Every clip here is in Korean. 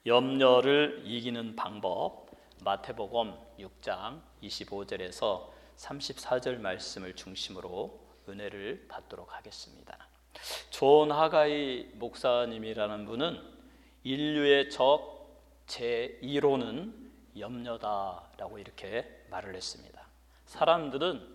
염려를 이기는 방법, 마태복음 6장 25절에서 34절 말씀을 중심으로 은혜를 받도록 하겠습니다. 존 하가이 목사님이라는 분은 인류의 적 제1호는 염려다라고 이렇게 말을 했습니다. 사람들은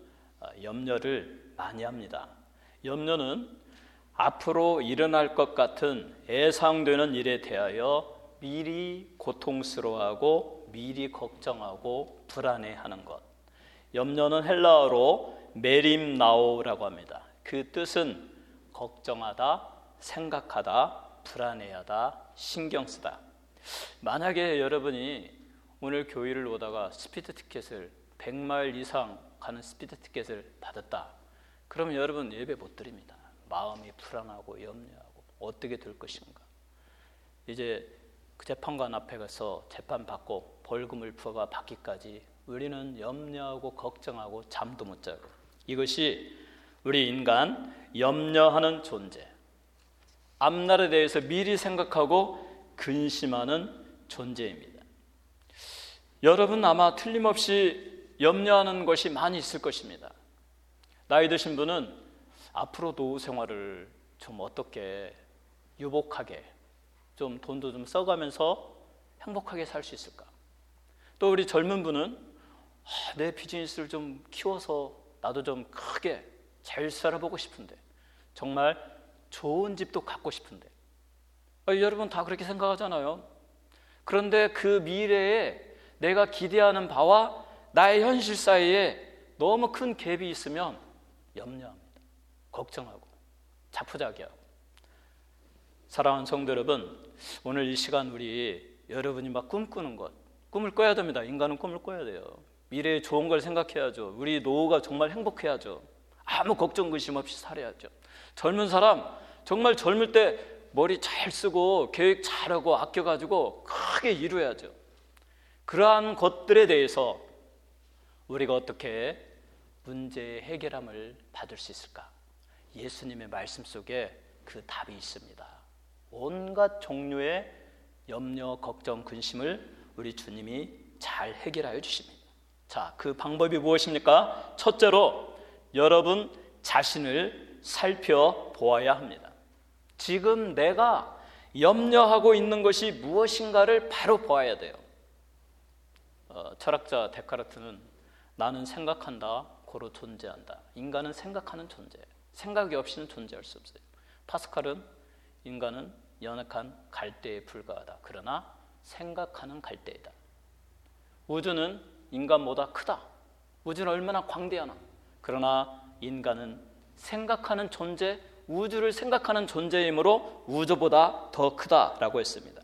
염려를 많이 합니다. 염려는 앞으로 일어날 것 같은 예상되는 일에 대하여 미리 고통스러워하고 미리 걱정하고 불안해하는 것. 염려는 헬라어로 메림나오라고 합니다. 그 뜻은 걱정하다, 생각하다, 불안해하다, 신경쓰다. 만약에 여러분이 오늘 교회를 오다가 스피드 티켓을 100마일 이상 가는 스피드 티켓을 받았다. 그러면 여러분 예배 못 드립니다. 마음이 불안하고 염려하고 어떻게 될 것인가. 이제 그 재판관 앞에 가서 재판받고 벌금을 부과받기까지 우리는 염려하고 걱정하고 잠도 못 자고, 이것이 우리 인간 염려하는 존재, 앞날에 대해서 미리 생각하고 근심하는 존재입니다. 여러분 아마 틀림없이 염려하는 것이 많이 있을 것입니다. 나이 드신 분은 앞으로 노후 생활을 좀 어떻게 유복하게, 좀 돈도 좀 써가면서 행복하게 살 수 있을까? 또 우리 젊은 분은 내 비즈니스를 좀 키워서 나도 좀 크게 잘 살아보고 싶은데, 정말 좋은 집도 갖고 싶은데, 여러분 다 그렇게 생각하잖아요. 그런데 그 미래에 내가 기대하는 바와 나의 현실 사이에 너무 큰 갭이 있으면 염려합니다. 걱정하고 자포자기하고. 사랑하는 성도 여러분, 오늘 이 시간 우리 여러분이 막 꿈꾸는 것, 꿈을 꿔야 됩니다. 인간은 꿈을 꿔야 돼요. 미래에 좋은 걸 생각해야죠. 우리 노후가 정말 행복해야죠. 아무 걱정 근심 없이 살아야죠. 젊은 사람 정말 젊을 때 머리 잘 쓰고 계획 잘하고 아껴가지고 크게 이루어야죠. 그러한 것들에 대해서 우리가 어떻게 문제의 해결함을 받을 수 있을까? 예수님의 말씀 속에 그 답이 있습니다. 온갖 종류의 염려, 걱정, 근심을 우리 주님이 잘 해결하여 주십니다. 자, 그 방법이 무엇입니까? 첫째로 여러분 자신을 살펴보아야 합니다. 지금 내가 염려하고 있는 것이 무엇인가를 바로 보아야 돼요. 철학자 데카르트는 나는 생각한다, 고로 존재한다. 인간은 생각하는 존재, 생각이 없이는 존재할 수 없어요. 파스칼은 인간은 연약한 갈대에 불과하다. 그러나 생각하는 갈대이다. 우주는 인간보다 크다. 우주는 얼마나 광대하나. 그러나 인간은 생각하는 존재, 우주를 생각하는 존재이므로 우주보다 더 크다라고 했습니다.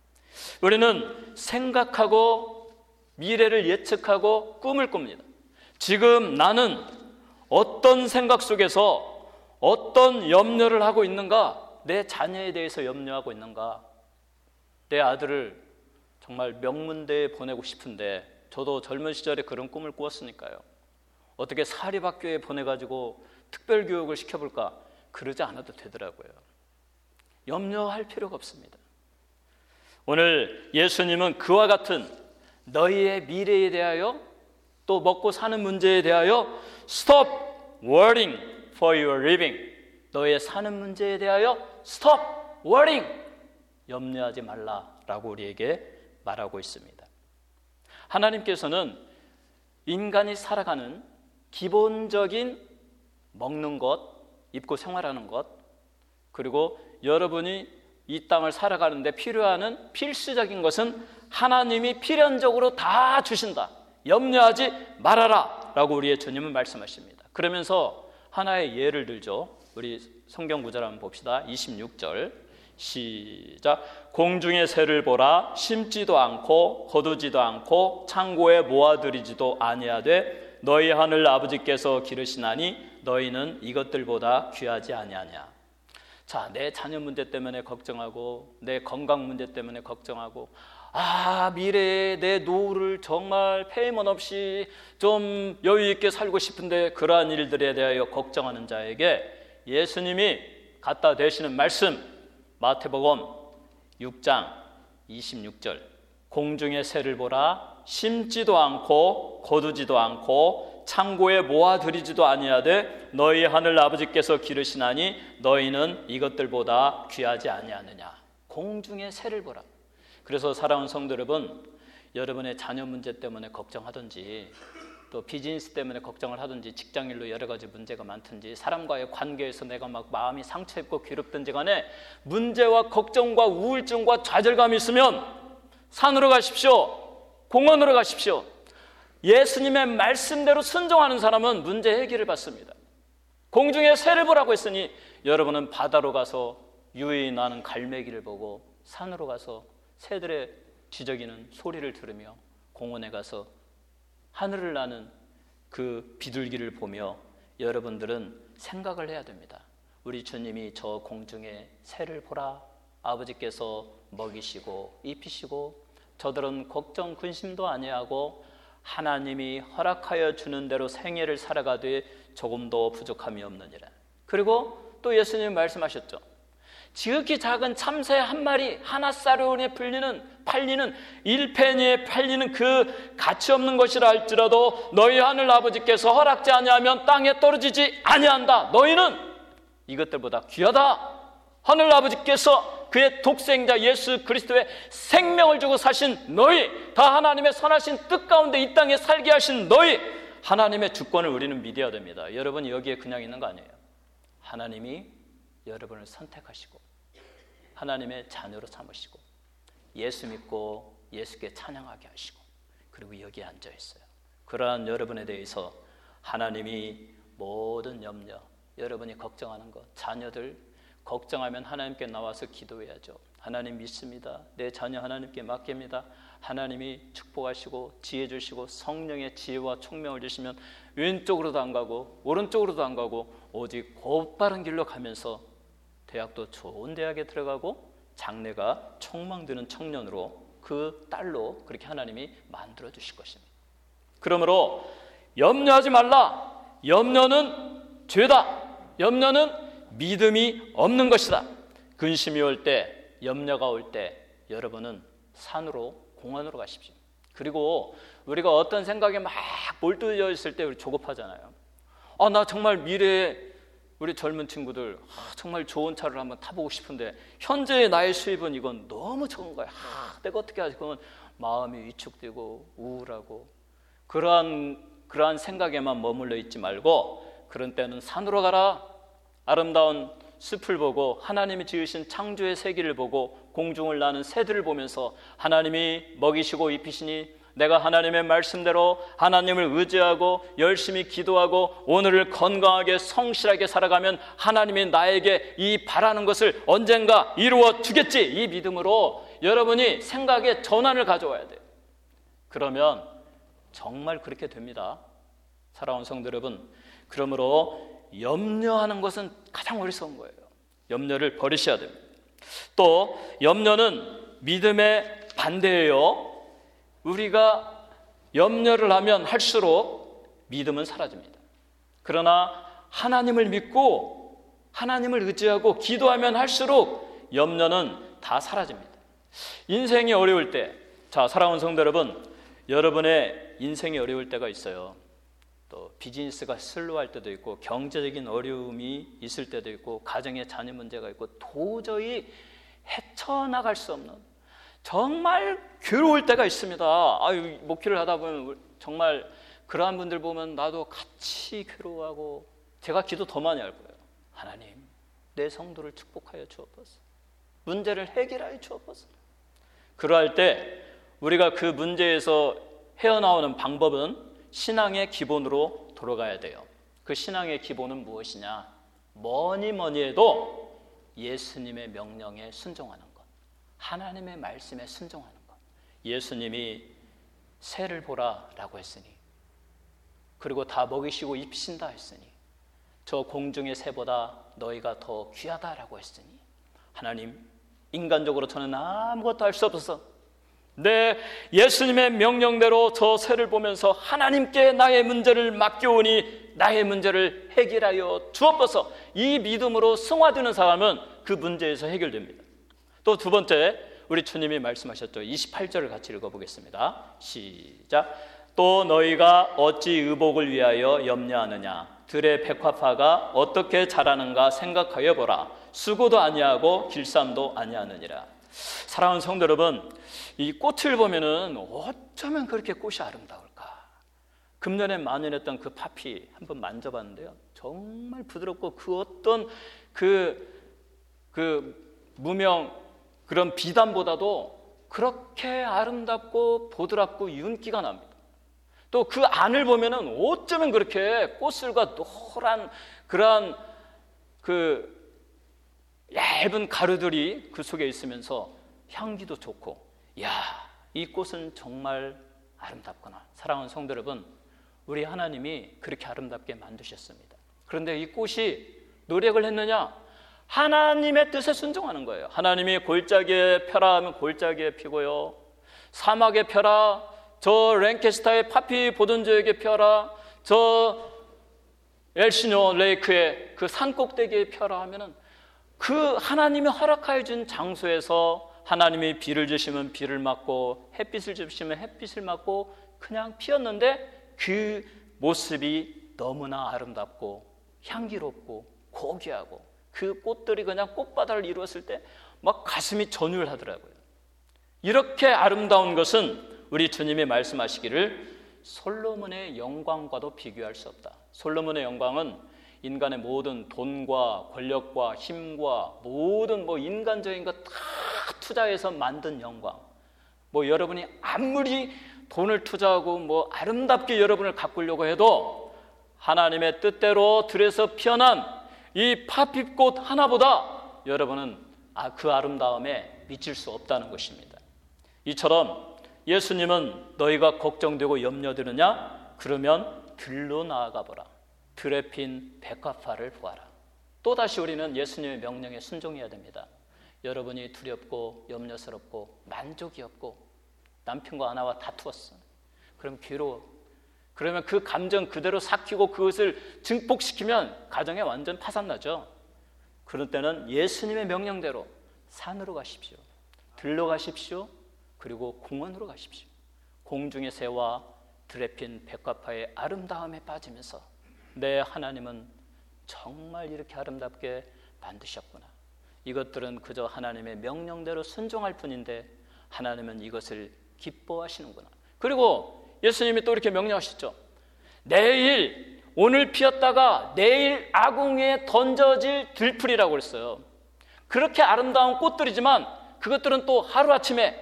우리는 생각하고 미래를 예측하고 꿈을 꿉니다. 지금 나는 어떤 생각 속에서 어떤 염려를 하고 있는가? 내 자녀에 대해서 염려하고 있는가? 내 아들을 정말 명문대에 보내고 싶은데, 저도 젊은 시절에 그런 꿈을 꾸었으니까요. 어떻게 사립학교에 보내가지고 특별교육을 시켜볼까? 그러지 않아도 되더라고요. 염려할 필요가 없습니다. 오늘 예수님은 그와 같은 너희의 미래에 대하여, 또 먹고 사는 문제에 대하여 Stop worrying for your living. 너의 사는 문제에 대하여 Stop worrying. 염려하지 말라라고 우리에게 말하고 있습니다. 하나님께서는 인간이 살아가는 기본적인 먹는 것, 입고 생활하는 것, 그리고 여러분이 이 땅을 살아가는데 필요한 필수적인 것은 하나님이 필연적으로 다 주신다. 염려하지 말아라 라고 우리의 주님은 말씀하십니다. 그러면서 하나의 예를 들죠. 우리 성경 구절 한번 봅시다. 26절 시작. 공중의 새를 보라. 심지도 않고 거두지도 않고 창고에 모아들이지도 아니하되 너희 하늘 아버지께서 기르시나니 너희는 이것들보다 귀하지 아니하냐. 자, 내 자녀 문제 때문에 걱정하고 내 건강 문제 때문에 걱정하고 미래에 내 노후를 정말 페이먼 없이 좀 여유 있게 살고 싶은데 그러한 일들에 대하여 걱정하는 자에게 예수님이 갖다 대시는 말씀, 마태복음 6장 26절 공중의 새를 보라. 심지도 않고 거두지도 않고 창고에 모아들이지도 아니하되 너희 하늘 아버지께서 기르시나니 너희는 이것들보다 귀하지 아니하느냐. 공중의 새를 보라. 그래서 사랑하는 성도 여러분, 여러분의 자녀 문제 때문에 걱정하든지 또 비즈니스 때문에 걱정을 하든지 직장일로 여러 가지 문제가 많든지 사람과의 관계에서 내가 막 마음이 상처 입고 괴롭든지 간에 문제와 걱정과 우울증과 좌절감이 있으면 산으로 가십시오. 공원으로 가십시오. 예수님의 말씀대로 순종하는 사람은 문제 해결을 받습니다. 공중에 새를 보라고 했으니 여러분은 바다로 가서 유유히 나는 갈매기를 보고 산으로 가서 새들의 지저귀는 소리를 들으며 공원에 가서 하늘을 나는 그 비둘기를 보며 여러분들은 생각을 해야 됩니다. 우리 주님이 저 공중에 새를 보라. 아버지께서 먹이시고 입히시고 저들은 걱정 근심도 아니하고 하나님이 허락하여 주는 대로 생애를 살아가되 조금도 부족함이 없느니라. 그리고 또 예수님이 말씀하셨죠. 지극히 작은 참새 한 마리 하나사료원에 팔리는 1페니에 팔리는 그 가치 없는 것이라 할지라도 너희 하늘 아버지께서 허락지 아니하면 땅에 떨어지지 아니한다. 너희는 이것들보다 귀하다. 하늘 아버지께서 그의 독생자 예수 그리스도의 생명을 주고 사신 너희, 다 하나님의 선하신 뜻 가운데 이 땅에 살게 하신 너희, 하나님의 주권을 우리는 믿어야 됩니다. 여러분이 여기에 그냥 있는 거 아니에요. 하나님이 여러분을 선택하시고 하나님의 자녀로 삼으시고 예수 믿고 예수께 찬양하게 하시고 그리고 여기에 앉아 있어요. 그러한 여러분에 대해서 하나님이 모든 염려, 여러분이 걱정하는 것, 자녀들 걱정하면 하나님께 나와서 기도해야죠. 하나님 믿습니다. 내 자녀 하나님께 맡깁니다. 하나님이 축복하시고 지혜 주시고 성령의 지혜와 총명을 주시면 왼쪽으로도 안 가고 오른쪽으로도 안 가고 오직 곧바른 길로 가면서 대학도 좋은 대학에 들어가고 장래가 촉망되는 청년으로 그 딸로 그렇게 하나님이 만들어 주실 것입니다. 그러므로 염려하지 말라. 염려는 죄다. 염려는 믿음이 없는 것이다. 근심이 올 때, 염려가 올 때 여러분은 산으로 공원으로 가십시오. 그리고 우리가 어떤 생각에 막 몰두되어 있을 때 우리 조급하잖아요. 나 정말 미래에 우리 젊은 친구들 정말 좋은 차를 한번 타보고 싶은데 현재의 나의 수입은 이건 너무 적은 거야. 내가 어떻게 하지? 그러면 마음이 위축되고 우울하고 그러한 생각에만 머물러 있지 말고 그런 때는 산으로 가라. 아름다운 숲을 보고 하나님이 지으신 창조의 세계를 보고 공중을 나는 새들을 보면서 하나님이 먹이시고 입히시니 내가 하나님의 말씀대로 하나님을 의지하고 열심히 기도하고 오늘을 건강하게 성실하게 살아가면 하나님이 나에게 이 바라는 것을 언젠가 이루어 주겠지. 이 믿음으로 여러분이 생각에 전환을 가져와야 돼요. 그러면 정말 그렇게 됩니다. 사랑하는 성도 여러분, 그러므로 염려하는 것은 가장 어리석은 거예요. 염려를 버리셔야 됩니다. 또 염려는 믿음의 반대예요. 우리가 염려를 하면 할수록 믿음은 사라집니다. 그러나 하나님을 믿고 하나님을 의지하고 기도하면 할수록 염려는 다 사라집니다. 인생이 어려울 때, 자, 사랑하는 성도 여러분, 여러분의 인생이 어려울 때가 있어요. 또 비즈니스가 슬로할 때도 있고 경제적인 어려움이 있을 때도 있고 가정에 자녀 문제가 있고 도저히 헤쳐나갈 수 없는 정말 괴로울 때가 있습니다. 목회를 하다 보면 정말 그러한 분들 보면 나도 같이 괴로워하고 제가 기도 더 많이 할 거예요. 하나님, 내 성도를 축복하여 주옵소서. 문제를 해결하여 주옵소서. 그러할 때 우리가 그 문제에서 헤어나오는 방법은 신앙의 기본으로 돌아가야 돼요. 그 신앙의 기본은 무엇이냐? 뭐니 해도 예수님의 명령에 순종하는 것, 하나님의 말씀에 순종하는 것. 예수님이 새를 보라 라고 했으니, 그리고 다 먹이시고 입히신다 했으니, 저 공중의 새보다 너희가 더 귀하다라고 했으니, 하나님, 인간적으로 저는 아무것도 할 수 없어서 내 예수님의 명령대로 저 새를 보면서 하나님께 나의 문제를 맡겨오니 나의 문제를 해결하여 주옵소서. 이 믿음으로 승화되는 사람은 그 문제에서 해결됩니다. 또 두 번째, 우리 주님이 말씀하셨죠. 28절을 같이 읽어보겠습니다. 시작. 또 너희가 어찌 의복을 위하여 염려하느냐. 들의 백화파가 어떻게 자라는가 생각하여 보라. 수고도 아니하고 길쌈도 아니하느니라. 사랑하는 성도 여러분, 이 꽃을 보면은 어쩌면 그렇게 꽃이 아름다울까. 금년에 만연했던 그 파피 한번 만져봤는데요, 정말 부드럽고 그 어떤 무명 그런 비단보다도 그렇게 아름답고 보드랍고 윤기가 납니다. 또 그 안을 보면은 어쩌면 그렇게 꽃술과 노란 그러한 얇은 가루들이 그 속에 있으면서 향기도 좋고, 야, 이 꽃은 정말 아름답구나. 사랑하는 성도 여러분, 우리 하나님이 그렇게 아름답게 만드셨습니다. 그런데 이 꽃이 노력을 했느냐? 하나님의 뜻에 순종하는 거예요. 하나님이 골짜기에 펴라 하면 골짜기에 피고요, 사막에 펴라, 저 랭캐스터의 파피 보던저에게 펴라, 저 엘시노 레이크의 그 산 꼭대기에 펴라 하면은 그 하나님이 허락하여 준 장소에서 하나님이 비를 주시면 비를 맞고 햇빛을 주시면 햇빛을 맞고 그냥 피었는데 그 모습이 너무나 아름답고 향기롭고 고귀하고 그 꽃들이 그냥 꽃바다를 이루었을 때 막 가슴이 전율하더라고요. 이렇게 아름다운 것은 우리 주님이 말씀하시기를 솔로몬의 영광과도 비교할 수 없다. 솔로몬의 영광은 인간의 모든 돈과 권력과 힘과 모든 인간적인 것 다 투자해서 만든 영광. 여러분이 아무리 돈을 투자하고 아름답게 여러분을 가꾸려고 해도 하나님의 뜻대로 들에서 피어난 이 파피꽃 하나보다 여러분은 그 아름다움에 미칠 수 없다는 것입니다. 이처럼 예수님은 너희가 걱정되고 염려되느냐? 그러면 들로 나아가 보라. 들에 핀 백화파를 보아라. 또다시 우리는 예수님의 명령에 순종해야 됩니다. 여러분이 두렵고 염려스럽고 만족이 없고 남편과 아내와 다투었어. 그럼 괴로워. 그러면 그 감정 그대로 삭히고 그것을 증폭시키면 가정에 완전 파산나죠. 그런 때는 예수님의 명령대로 산으로 가십시오. 들로 가십시오. 그리고 공원으로 가십시오. 공중의 새와 들에 핀 백화파의 아름다움에 빠지면서 내 하나님은 정말 이렇게 아름답게 만드셨구나. 이것들은 그저 하나님의 명령대로 순종할 뿐인데 하나님은 이것을 기뻐하시는구나. 그리고 예수님이 또 이렇게 명령하셨죠. 오늘 피었다가 내일 아궁이에 던져질 들풀이라고 그랬어요. 그렇게 아름다운 꽃들이지만 그것들은 또 하루아침에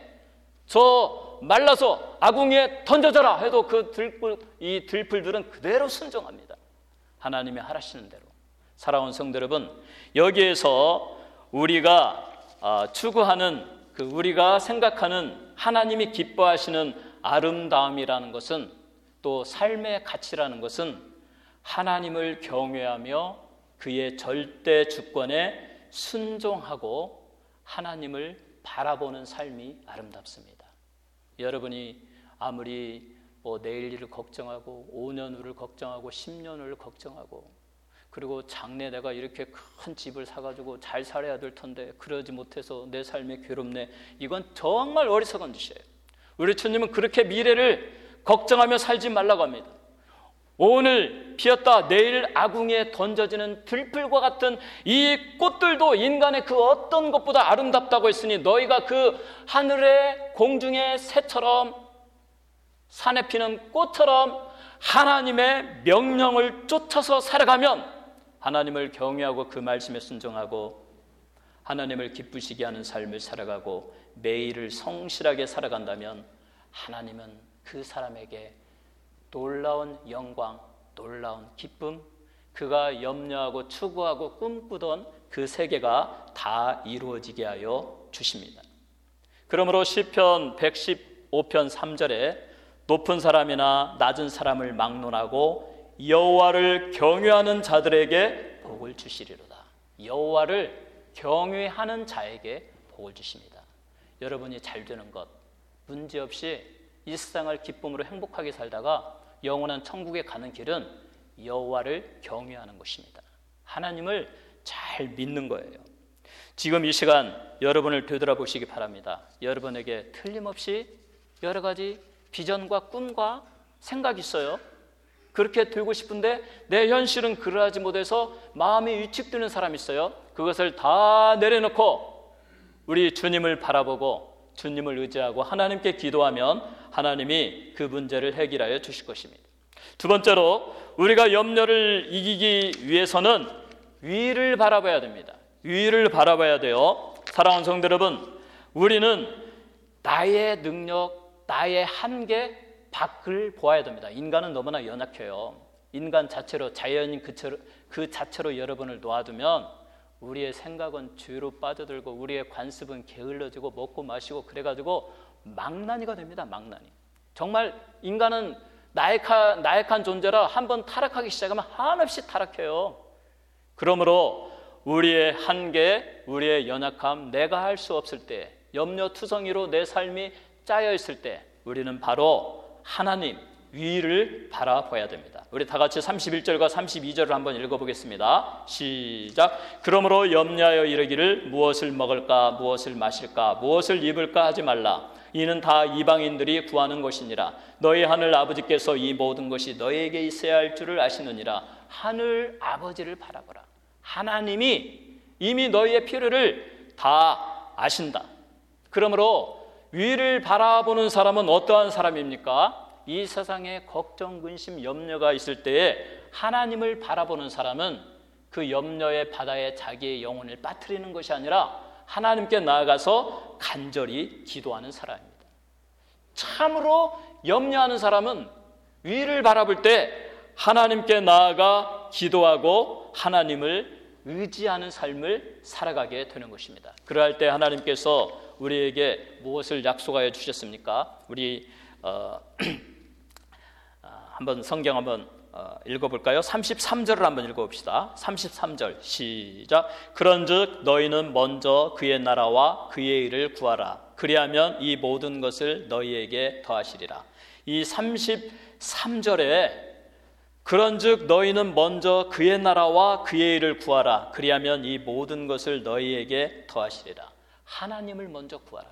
말라서 아궁이에 던져져라 해도 이 들풀들은 그대로 순종합니다. 하나님이 하라시는 대로. 사랑하는 성도 여러분, 여기에서 우리가 추구하는 우리가 생각하는 하나님이 기뻐하시는 아름다움이라는 것은, 또 삶의 가치라는 것은 하나님을 경외하며 그의 절대 주권에 순종하고 하나님을 바라보는 삶이 아름답습니다. 여러분이 아무리 내일 일을 걱정하고 5년 후를 걱정하고 10년 후를 걱정하고 그리고 장래 내가 이렇게 큰 집을 사가지고 잘 살아야 될 텐데 그러지 못해서 내 삶이 괴롭네, 이건 정말 어리석은 짓이에요. 우리 주님은 그렇게 미래를 걱정하며 살지 말라고 합니다. 오늘 피었다 내일 아궁이에 던져지는 들풀과 같은 이 꽃들도 인간의 그 어떤 것보다 아름답다고 했으니 너희가 그 하늘의 공중의 새처럼 산에 피는 꽃처럼 하나님의 명령을 쫓아서 살아가면, 하나님을 경외하고 그 말씀에 순종하고 하나님을 기쁘시게 하는 삶을 살아가고 매일을 성실하게 살아간다면 하나님은 그 사람에게 놀라운 영광, 놀라운 기쁨, 그가 염려하고 추구하고 꿈꾸던 그 세계가 다 이루어지게 하여 주십니다. 그러므로 시편 115편 3절에 높은 사람이나 낮은 사람을 막론하고 여호와를 경외하는 자들에게 복을 주시리로다. 여호와를 경외하는 자에게 복을 주십니다. 여러분이 잘 되는 것, 문제없이 이 세상을 기쁨으로 행복하게 살다가 영원한 천국에 가는 길은 여호와를 경외하는 것입니다. 하나님을 잘 믿는 거예요. 지금 이 시간 여러분을 되돌아보시기 바랍니다. 여러분에게 틀림없이 여러 가지 비전과 꿈과 생각이 있어요. 그렇게 되고 싶은데 내 현실은 그러하지 못해서 마음이 위축되는 사람이 있어요. 그것을 다 내려놓고 우리 주님을 바라보고 주님을 의지하고 하나님께 기도하면 하나님이 그 문제를 해결하여 주실 것입니다. 두 번째로 우리가 염려를 이기기 위해서는 위를 바라봐야 됩니다. 위를 바라봐야 돼요. 사랑하는 성도 여러분, 우리는 나의 능력, 나의 한계 밖을 보아야 됩니다. 인간은 너무나 연약해요. 인간 자체로, 자연인 그 자체로 여러분을 놓아두면 우리의 생각은 죄로 빠져들고 우리의 관습은 게을러지고 먹고 마시고 그래가지고 망나니가 됩니다. 망나니. 정말 인간은 나약한 존재라 한번 타락하기 시작하면 한없이 타락해요. 그러므로 우리의 한계, 우리의 연약함, 내가 할 수 없을 때, 염려투성이로 내 삶이 짜여 있을 때 우리는 바로 하나님 위를 바라봐야 됩니다. 우리 다 같이 31절과 32절을 한번 읽어보겠습니다. 시작. 그러므로 염려하여 이르기를 무엇을 먹을까 무엇을 마실까 무엇을 입을까 하지 말라. 이는 다 이방인들이 구하는 것이니라. 너희 하늘 아버지께서 이 모든 것이 너희에게 있어야 할 줄을 아시느니라. 하늘 아버지를 바라보라. 하나님이 이미 너희의 필요를 다 아신다. 그러므로 위를 바라보는 사람은 어떠한 사람입니까? 이 세상에 걱정, 근심, 염려가 있을 때에 하나님을 바라보는 사람은 그 염려의 바다에 자기의 영혼을 빠뜨리는 것이 아니라 하나님께 나아가서 간절히 기도하는 사람입니다. 참으로 염려하는 사람은 위를 바라볼 때 하나님께 나아가 기도하고 하나님을 의지하는 삶을 살아가게 되는 것입니다. 그러할 때 하나님께서 우리에게 무엇을 약속하여 주셨습니까? 우리 한번 성경 한번 읽어볼까요? 33절을 한번 읽어봅시다. 33절 시작. 그런즉 너희는 먼저 그의 나라와 그의 일을 구하라. 그리하면 이 모든 것을 너희에게 더하시리라. 이 33절에 그런즉 너희는 먼저 그의 나라와 그의 일을 구하라. 그리하면 이 모든 것을 너희에게 더하시리라. 하나님을 먼저 구하라.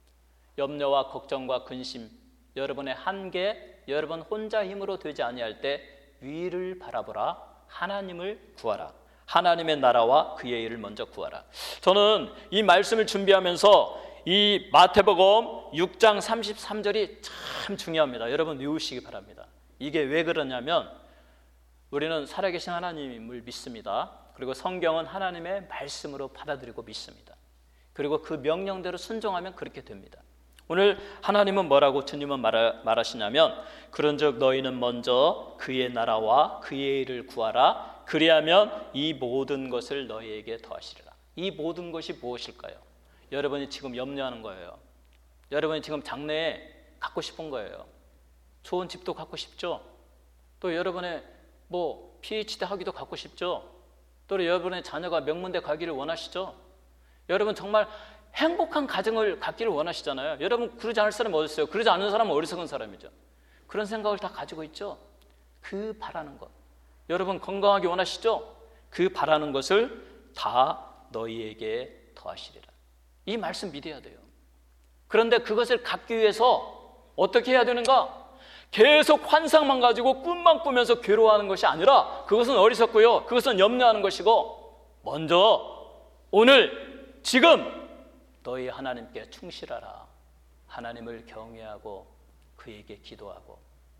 염려와 걱정과 근심, 여러분의 한계, 여러분 혼자 힘으로 되지 아니할 때 위를 바라보라. 하나님을 구하라. 하나님의 나라와 그의 일을 먼저 구하라. 저는 이 말씀을 준비하면서 이 마태복음 6장 33절이 참 중요합니다. 여러분 외우시기 바랍니다. 이게 왜 그러냐면 우리는 살아계신 하나님을 믿습니다. 그리고 성경은 하나님의 말씀으로 받아들이고 믿습니다. 그리고 그 명령대로 순종하면 그렇게 됩니다. 오늘 하나님은 뭐라고 주님은 말하시냐면 그런즉 너희는 먼저 그의 나라와 그의 일을 구하라. 그리하면 이 모든 것을 너희에게 더하시리라. 이 모든 것이 무엇일까요? 여러분이 지금 염려하는 거예요. 여러분이 지금 장래에 갖고 싶은 거예요. 좋은 집도 갖고 싶죠. 또 여러분의 PhD 학위도 갖고 싶죠. 또 여러분의 자녀가 명문대 가기를 원하시죠. 여러분 정말 행복한 가정을 갖기를 원하시잖아요. 여러분 그러지 않을 사람이 어디 있어요? 그러지 않는 사람은 어리석은 사람이죠. 그런 생각을 다 가지고 있죠. 그 바라는 것, 여러분 건강하게 원하시죠? 그 바라는 것을 다 너희에게 더하시리라. 이 말씀 믿어야 돼요. 그런데 그것을 갖기 위해서 어떻게 해야 되는가? 계속 환상만 가지고 꿈만 꾸면서 괴로워하는 것이 아니라 그것은 어리석고요. 그것은 염려하는 것이고 먼저 오늘 지금 너희 하나님께 충실하라. 하나님을 경외하고 그에게 기도하고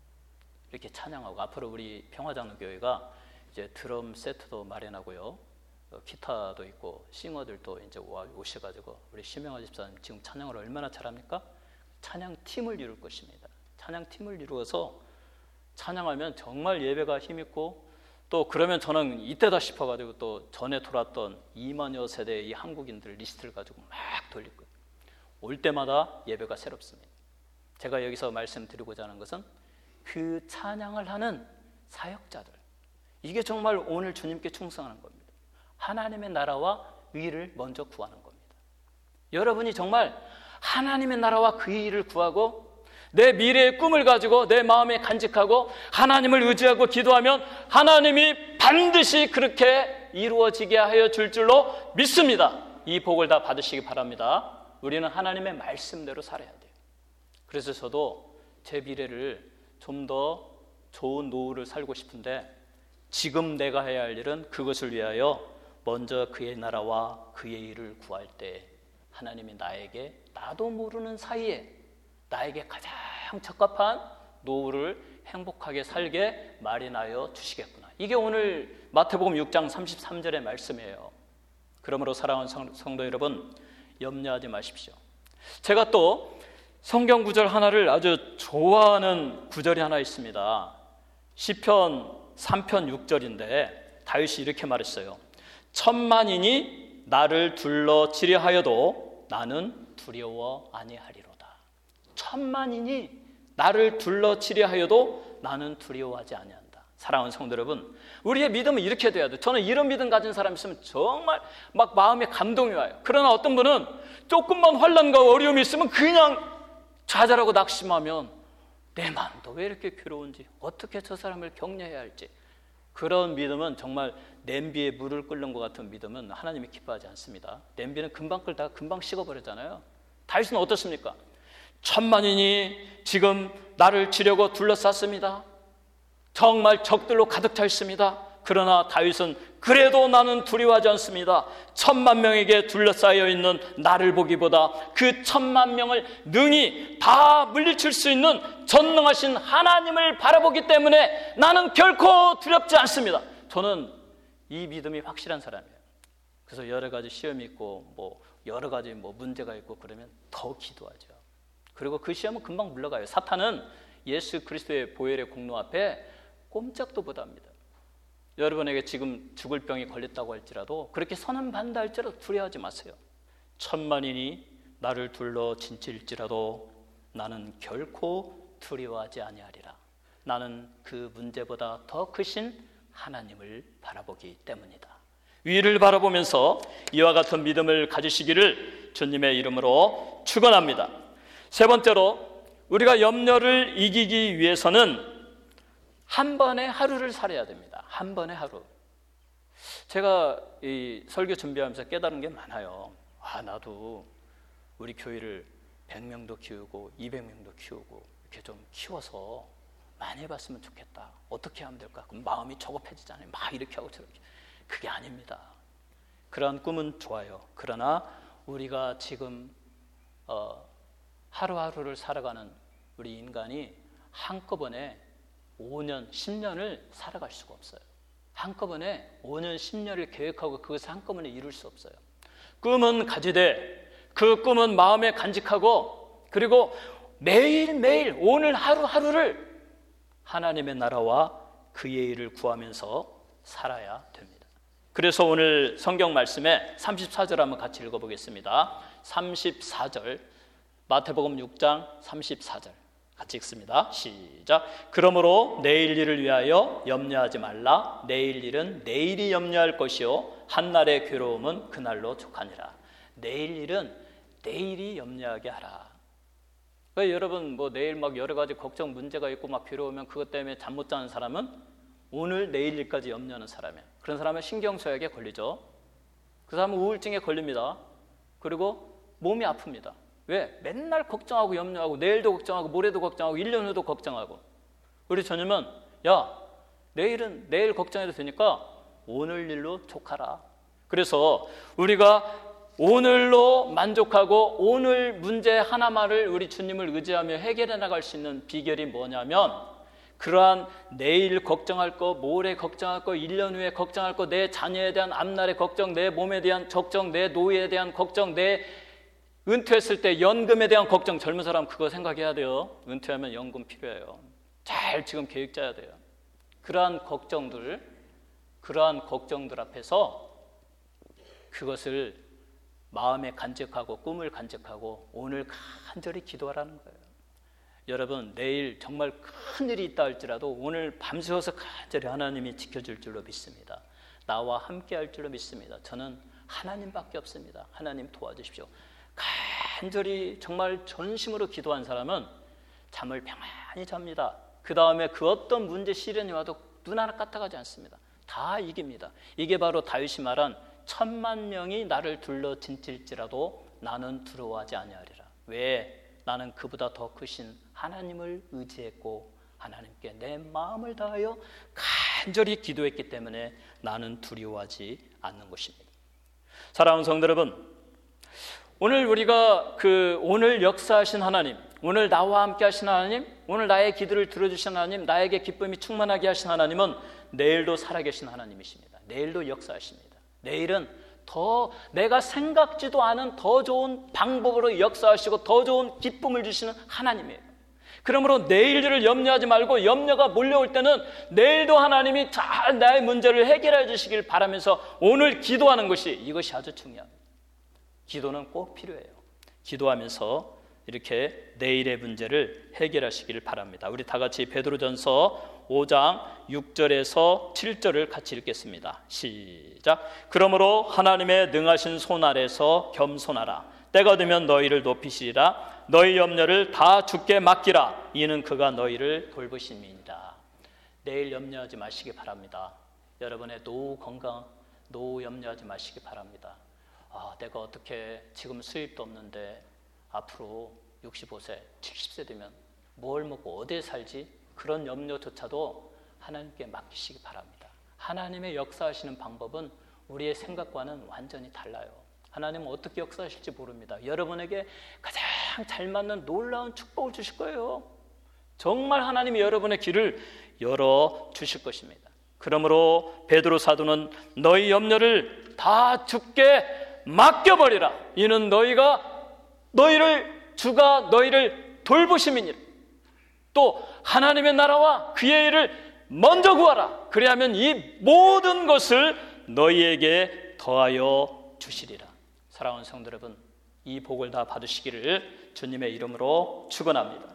이렇게 찬양하고 앞으로 우리 평화장로교회가 이제 드럼 세트도 마련하고요. 기타도 있고 싱어들도 이제 오셔가지고 우리 심영아 집사님 지금 찬양을 얼마나 잘합니까? 찬양 팀을 이룰 것입니다. 찬양 팀을 이루어서 찬양하면 정말 예배가 힘있고 또 그러면 저는 이때다 싶어가지고 또 전에 돌았던 2만여 세대의 이 한국인들 리스트를 가지고 막 돌릴 거예요. 올 때마다 예배가 새롭습니다. 제가 여기서 말씀드리고자 하는 것은 그 찬양을 하는 사역자들, 이게 정말 오늘 주님께 충성하는 겁니다. 하나님의 나라와 의를 먼저 구하는 겁니다. 여러분이 정말 하나님의 나라와 그 일을 구하고 내 미래의 꿈을 가지고 내 마음에 간직하고 하나님을 의지하고 기도하면 하나님이 반드시 그렇게 이루어지게 하여 줄 줄로 믿습니다. 이 복을 다 받으시기 바랍니다. 우리는 하나님의 말씀대로 살아야 돼요. 그래서 저도 제 미래를 좀 더 좋은 노후를 살고 싶은데 지금 내가 해야 할 일은 그것을 위하여 먼저 그의 나라와 그의 일을 구할 때 하나님이 나에게 나도 모르는 사이에 나에게 가장 적합한 노후를 행복하게 살게 마련하여 주시겠구나. 이게 오늘 마태복음 6장 33절의 말씀이에요. 그러므로 사랑하는 성도 여러분, 염려하지 마십시오. 제가 또 성경 구절 하나를 아주 좋아하는 구절이 하나 있습니다. 시편 3편 6절인데 다윗이 이렇게 말했어요. 천만인이 나를 둘러치려 하여도 나는 두려워 아니하리로다. 천만인이 나를 둘러치려 하여도 나는 두려워하지 아니한다. 사랑하는 성도 여러분, 우리의 믿음은 이렇게 돼야 돼요. 저는 이런 믿음 가진 사람 있으면 정말 막 마음에 감동이 와요. 그러나 어떤 분은 조금만 환난과 어려움이 있으면 그냥 좌절하고 낙심하면 내 마음도 왜 이렇게 괴로운지, 어떻게 저 사람을 격려해야 할지, 그런 믿음은 정말 냄비에 물을 끓는 것 같은 믿음은 하나님이 기뻐하지 않습니다. 냄비는 금방 끓다가 금방 식어버리잖아요. 다윗은 어떻습니까? 천만인이 지금 나를 치려고 둘러쌌습니다. 정말 적들로 가득 차 있습니다. 그러나 다윗은 그래도 나는 두려워하지 않습니다. 10,000명에게 둘러싸여 있는 나를 보기보다 그 10,000,000명을 능히 다 물리칠 수 있는 전능하신 하나님을 바라보기 때문에 나는 결코 두렵지 않습니다. 저는 이 믿음이 확실한 사람이에요. 그래서 여러 가지 시험이 있고 여러 가지 문제가 있고 그러면 더 기도하죠. 그리고 그 시험은 금방 물러가요. 사탄은 예수 그리스도의 보혈의 공로 앞에 꼼짝도 못합니다. 여러분에게 지금 죽을 병이 걸렸다고 할지라도, 그렇게 선언받는다 할지라도 두려워하지 마세요. 10,000,000인이 나를 둘러 진칠지라도 나는 결코 두려워하지 아니하리라. 나는 그 문제보다 더 크신 하나님을 바라보기 때문이다. 위를 바라보면서 이와 같은 믿음을 가지시기를 주님의 이름으로 축원합니다. 세 번째로, 우리가 염려를 이기기 위해서는 한 번의 하루를 살아야 됩니다. 한 번의 하루. 제가 이 설교 준비하면서 깨달은 게 많아요. 나도 우리 교회를 100명도 키우고 200명도 키우고 이렇게 좀 키워서 많이 해봤으면 좋겠다. 어떻게 하면 될까? 그럼 마음이 조급해지잖아요. 막 이렇게 하고 저렇게. 그게 아닙니다. 그러한 꿈은 좋아요. 그러나 우리가 지금 하루하루를 살아가는 우리 인간이 한꺼번에 5년, 10년을 살아갈 수가 없어요. 한꺼번에 5년, 10년을 계획하고 그것을 한꺼번에 이룰 수 없어요. 꿈은 가지되 그 꿈은 마음에 간직하고, 그리고 매일매일 오늘 하루하루를 하나님의 나라와 그의 일을 구하면서 살아야 됩니다. 그래서 오늘 성경 말씀에 34절 한번 같이 읽어보겠습니다. 34절, 마태복음 6장 34절 같이 읽습니다. 시작. 그러므로 내일 일을 위하여 염려하지 말라. 내일 일은 내일이 염려할 것이요 한날의 괴로움은 그날로 족하니라. 내일 일은 내일이 염려하게 하라. 여러분 내일 막 여러 가지 걱정 문제가 있고 막 괴로우면 그것 때문에 잠 못 자는 사람은 오늘 내일 일까지 염려하는 사람이에요. 그런 사람은 신경쇠약에 걸리죠. 그 사람은 우울증에 걸립니다. 그리고 몸이 아픕니다. 왜? 맨날 걱정하고 염려하고 내일도 걱정하고 모레도 걱정하고 1년 후도 걱정하고. 우리 주님은 내일은 내일 걱정해도 되니까 오늘 일로 족하라. 그래서 우리가 오늘로 만족하고 오늘 문제 하나만을 우리 주님을 의지하며 해결해 나갈 수 있는 비결이 뭐냐면, 그러한 내일 걱정할 거, 모레 걱정할 거, 1년 후에 걱정할 거, 내 자녀에 대한 앞날의 걱정, 내 몸에 대한 걱정, 내 노후에 대한 걱정, 내 은퇴했을 때 연금에 대한 걱정. 젊은 사람 그거 생각해야 돼요. 은퇴하면 연금 필요해요. 잘 지금 계획 짜야 돼요. 그러한 걱정들 앞에서 그것을 마음에 간직하고 꿈을 간직하고 오늘 간절히 기도하라는 거예요. 여러분, 내일 정말 큰 일이 있다 할지라도 오늘 밤새워서 간절히 하나님이 지켜줄 줄로 믿습니다. 나와 함께 할 줄로 믿습니다. 저는 하나님밖에 없습니다. 하나님 도와주십시오. 간절히 정말 전심으로 기도한 사람은 잠을 평안히 잡니다. 그 다음에 그 어떤 문제 시련이 와도 눈 하나 까딱하지 않습니다. 다 이깁니다. 이게 바로 다윗이 말한 천만 명이 나를 둘러 진칠지라도 나는 두려워하지 아니하리라. 왜? 나는 그보다 더 크신 하나님을 의지했고 하나님께 내 마음을 다하여 간절히 기도했기 때문에 나는 두려워하지 않는 것입니다. 사랑하는 성도 여러분, 오늘 우리가 오늘 역사하신 하나님, 오늘 나와 함께 하신 하나님, 오늘 나의 기도를 들어주신 하나님, 나에게 기쁨이 충만하게 하신 하나님은 내일도 살아계신 하나님이십니다. 내일도 역사하십니다. 내일은 더 내가 생각지도 않은 더 좋은 방법으로 역사하시고 더 좋은 기쁨을 주시는 하나님이에요. 그러므로 내일을 염려하지 말고, 염려가 몰려올 때는 내일도 하나님이 잘 나의 문제를 해결해 주시길 바라면서 오늘 기도하는 것이, 이것이 아주 중요합니다. 기도는 꼭 필요해요. 기도하면서 이렇게 내일의 문제를 해결하시길 바랍니다. 우리 다 같이 베드로전서 5장 6절에서 7절을 같이 읽겠습니다. 시작. 그러므로 하나님의 능하신 손 아래서 겸손하라. 때가 되면 너희를 높이시리라. 너희 염려를 다 주께 맡기라. 이는 그가 너희를 돌보심이니라. 내일 염려하지 마시기 바랍니다. 여러분의 노후 건강, 노후 염려하지 마시기 바랍니다. 내가 어떻게 지금 수입도 없는데 앞으로 65세, 70세 되면 뭘 먹고 어디에 살지? 그런 염려조차도 하나님께 맡기시기 바랍니다. 하나님의 역사하시는 방법은 우리의 생각과는 완전히 달라요. 하나님은 어떻게 역사하실지 모릅니다. 여러분에게 가장 잘 맞는 놀라운 축복을 주실 거예요. 정말 하나님이 여러분의 길을 열어주실 것입니다. 그러므로 베드로 사도는 너희 염려를 다 주께 맡겨버리라. 이는 주가 너희를 돌보심이니라. 또 하나님의 나라와 그의 일을 먼저 구하라. 그리하면 이 모든 것을 너희에게 더하여 주시리라. 사랑하는 성도 여러분, 이 복을 다 받으시기를 주님의 이름으로 축원합니다.